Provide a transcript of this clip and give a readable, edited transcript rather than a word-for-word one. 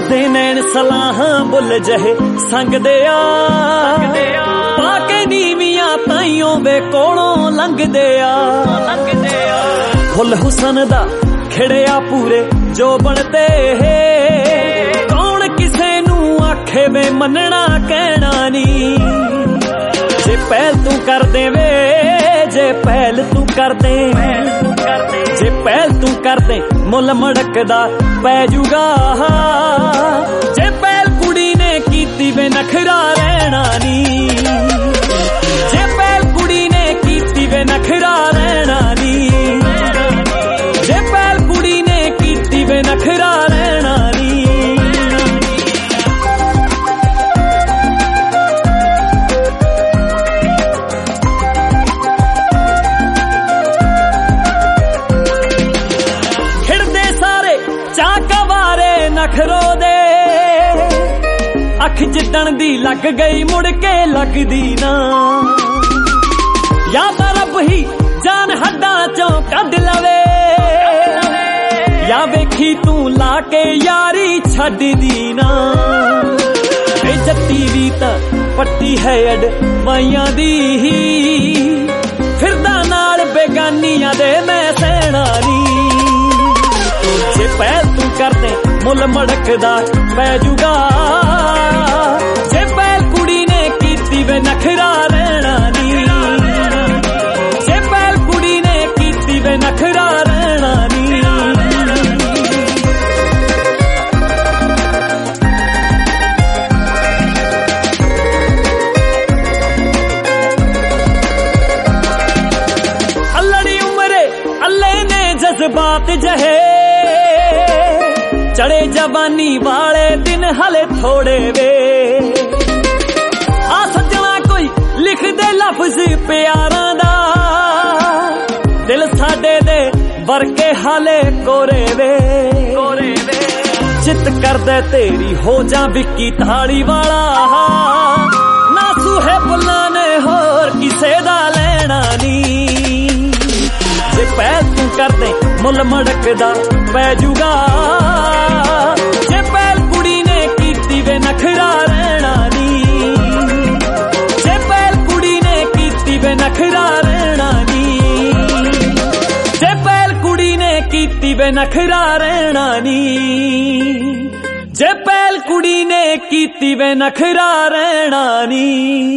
करदे नैन सलाहां बुल जहे संगदे आ पाके नीवियां ताइयों वे कोलों लंघदे आ फुल हुसन दा खिड़िया पूरे जो बनते कौन किसे नू आखे वे मनना कहना नी जे पहल तू कर दे वे जे पहल तू कर दे जे पहल तू कर दे मुल मड़कदा पै जूगा जे पहल कुड़ी ने कीती वे नखरा रहना नी जे पहल कुड़ी ने कीती वे नखरा रहना नी जे पहल कुड़ी ने कीती वे नखरा रहना नी खिड़दे सारे चाका वारे नखरो दे अख जिदन दी लग गई मुड़ के लगदी ना या तां रब ही जान हड्डां चों कढ लवे या वेखी तू लाके यारी छड्ड दी ना जत्ती भी तां पट्टी है अड माइयां दी फिरदा नाल बेगानियां दे मैं सहना नी जे पहल तू कर दे मुल मड़कदा पै जूगा जे पहल कुड़ी ने कीती वे नखरा रहना नी जे पहल कुड़ी ने कीती वे नखरा रहना नी अल्लड़ी उमरे अल्ले ने जज्बात जहे चढ़े जवानी वाले दिन हले थोड़े वे आ सजना कोई लिख दे लफ्ज प्यारा दा दिल साडे दे वर्के हाले कोरे वे चित कर दे तेरी हो जा विक्की ताड़ी वाला ना सूहे बुल्ला ने होर किसे दा लेना नी जे पहल तू कर दे मुल मड़कदा पै जूगा जे पहल कुड़ी ने कीती वे नखरा रहना नी जे पहल कुड़ी ने कीती वे नखरा रहना नी जे पहल कुड़ी ने कीती वे नखरा रहना नी जे पहल कुड़ी ने कीती वे नखरा रहना नी।